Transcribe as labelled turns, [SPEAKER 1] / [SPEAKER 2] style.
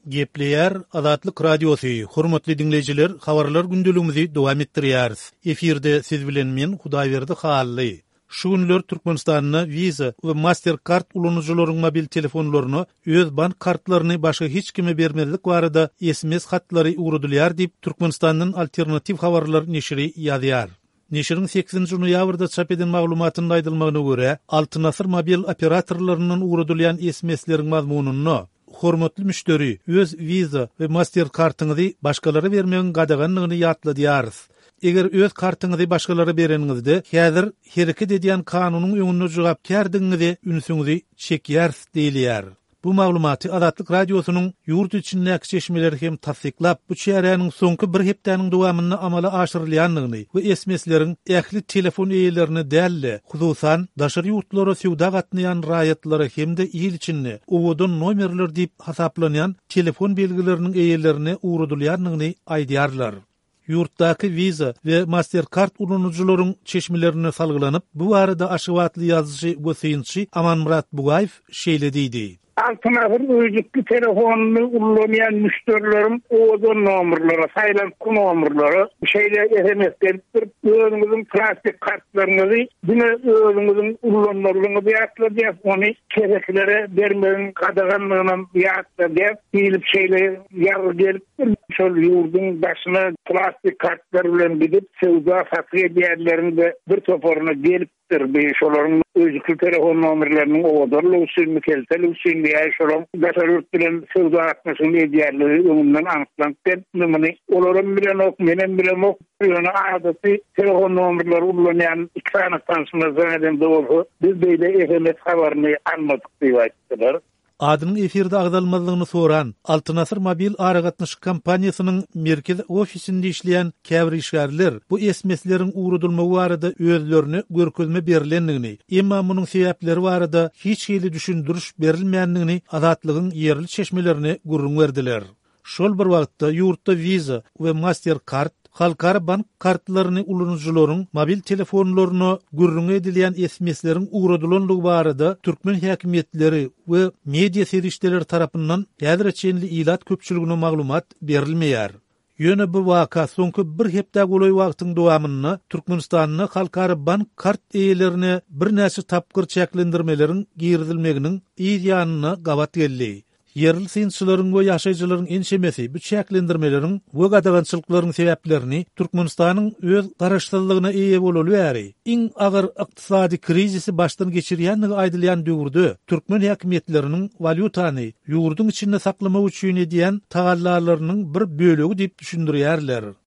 [SPEAKER 1] Gepleyer Azatlyk Radiosu. Hormatly dinleyijiler, habarlar gündelüğümüzi dowam etdirýäris. Efirde siz bilen men Hudaýberdi Hally. Şu günler Türkmenistanyna Visa we Mastercard ulanyjylarynyň mobil telefonlaryny öz bank kartlaryny başga hiç kime bermezlik barada SMS hatlary ugrudylýar diýip Türkmenistanyň alternativ habarlar neşri ýazýar. Neşriň 8-nji noýabrda çap eden maglumatyny aýdylmagyna görä, Altınasır mobil operatorlarynyň ugrudylýan SMS-leriň mazmununy hormatly müşteri öz Visa we Mastercard'yňyzy başgalara bermegiň gadaganlygyny ýatladýarys. Eger öz kartyňyzy başgalara bereniňizde, häzir hereket edýän kanunyň öňünde jogapkar diňizi ünsüňizi çekýärs diýilýär. Bu maglumaty Azatlyk Radiosynyň ýurt içindäki çeşmeleri hem tasdiklap, bu çäräniň soňky bir hepdäniň dowamyny amala aşyrylýanlygyny we SMS-leriň ähli telefon eýelerini dälle, hususan daşary ýurtlara sewda gatnaýan raýatlary hemde ýyl içinde owodun nomerler diýip hasaplanýan telefon belgileriniň eýelerini ugrudylýanlygyny aýdýarlar. Yurtdaki Visa ve Mastercard ulanyjylaryň çeşmelerini salgylanyp, bu arada aşybatly ýazyjy we synçy Amanmurat Bugaýew şeýlediydi.
[SPEAKER 2] Altınasır özlükli telefonunu kullanmayan müşterilerim oğuzun nomurları, sayılan nomurları, SMS'den özünüzün plastik kartlarınızı, yine özünüzün kullanmalarını biyatlayacağız, onu kereklere vermenin kadaganlığına biyatlayacağız, bilip yarı gelip, şöyle yurdun başına plastik kartlarla gidip, sevda satı diğerlerinde bir toporuna gelip, şoların özlükli telefon nomurlarının oğudurlu usulü kelteli usulü şolan daşarırt bilen sevda atmasının ediyerleri önünden anıtlanıp nımını olarım bilen ok, menem bilen ok yana adeti telefon nomurları ullanayan iki anıtansına zanneden doğru biz böyle SMS haberini anladık diye açtılar.
[SPEAKER 1] Adynyň efirde agdalmalygyny soran Altınasır mobil aragatnaş kompaniýasynyň merkez ofisinde işleýän käbir işgärler bu SMS-leriň ugrudylmagy barada özlerini görkezme berilendigini, emma munyň sebäpleri barada hiç hili düşündürüş berilmeýändigini azatlygyň ýerli çeşmelerini gurrun berdiler. Şol bir wagtda ýurtda Visa we Mastercard halkara bank kartlaryny ulanyjylaryň mobil telefonlaryna gurrun edilýän SMS-leriň ugradylanlygy barada türkmen häkimetleri we media serişdeleri tarapyndan ýadyraçenli ilat köpçüligine maglumat berilmeýär. Ýöne bu waka soňky bir hepde golay wagtyň dowamyny Türkmenistanyň halkara bank kart eýelerine bir näçe tapgyr çäklendirmeleriň girdilmeginiň ýanyna gawat geldi. Yerli synçylaryň we ýaşaýjylaryň enşemesi bu çäklendirmeleriň we gadagançylyklaryň sebäplerini Türkmenistanyň öz garaşdyrlygyna eýe bolaly. Iň agyr ykdysady krizisi başdan geçirýänligi aýdylýan döwürde türkmen häkimetleriniň valyutany ýurdun içinde saklamak üçin edýän tagallalarynyň bir bölegi diýip düşündirýärler.